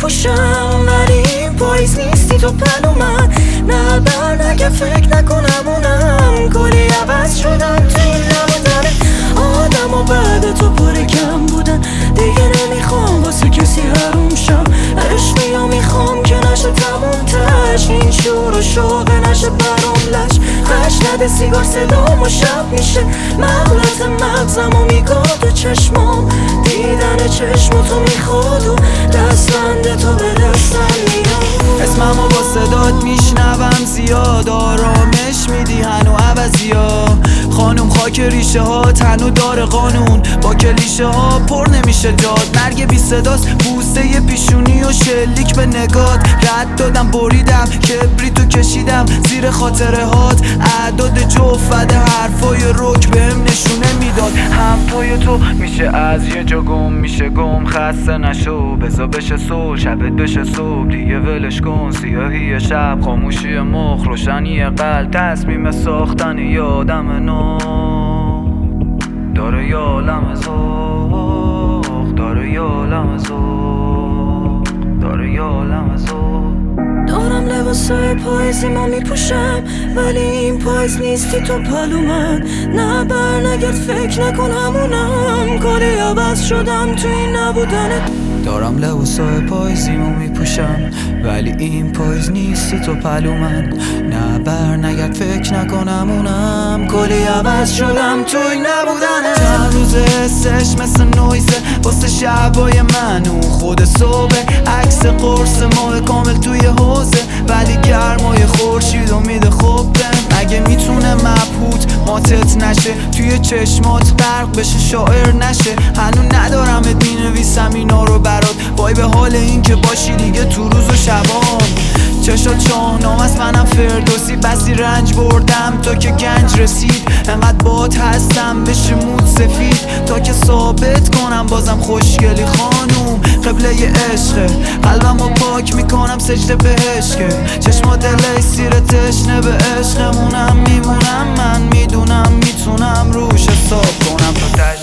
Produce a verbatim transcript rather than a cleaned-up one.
میپوشم ولی این پاییز نیستی تو پلو من. نه بر نگه فکر نکنم اونم کلی عوض شدم تو این نبودن آدم و بعد تو پر کم بودن. دیگه نمیخوام واسه کسی حروم شم. عشقی ها میخوام که نشه تموم تش. این شور و شوق نشه برام لش. خش نده سیگار صدام و شب میشه مغلط مغزم و میگاه تو چشمام. دیدن چشم تو میخواد و دستبند تو به دستم میاد. اسممو با صدات میشنوم زیاد. آرامش میدی هنو عوضی ها. خانوم خاک ریشه ها تنو داره قانون. با کلیشه ها پر نمیشه جاد. مرگ بی صداست بوسه ی پیشونی و شلیک به نگات. رد دادم بریدم کبریتو کشیدم زیر خاطره هات. اعداد جفت حرفای رک بهم نشونه میداد. هم پای تو میشه از یه جا گم میشه گم. خسته نشو بزا بشه صبح شبت بشه صبح دیگه ولش کن. سیاهی شب خاموشی مخ روشنی قلب. تصمیم ساختن یه آدم نو داره یه عالم ذوق. داره یه عالم ذوق. داره یه عالم ذوق. دارم لباسای پاییزیمو میپوشم ولی این پاییز نیستی تو پلو من. نه بر نگرد فکر نکنم اونم کلی عوض شدم تو این نبودنت. دارم لباسای پاییزیمو میپوشم ولی این پاییز نیستی تو پلو من. نه بر نگرد فکر نکنم اونم کلی عوض شدم تو این نبودنه. چند روز حسش مثل نویزه واسه شبای من. اون خود صبح عکس قرص ماه کامل توی حوزه ولی گرمای خورشید میده خوب بهم. اگه میتونه مبهوت ماتت نشه توی چشمات برق بشه شاعر نشه. هنوز ندارم ات مینویسم اینا رو برات. وای به حال این که باشی دیگه تو روز و شبام. چشات شاهنام است منم فردوسی. بسی رنج بردم تا که گنج رسید. انقدر بات هستم بشه مود سفید تا که ثابت کنم بازم خوشگلی خانوم. قبله ی عشقه قلبمو پاک میکنم سجده بهش که چشما دلش سیر تشنه به عشقمونم میمونم. من میدونم میتونم روش حساب کنم تا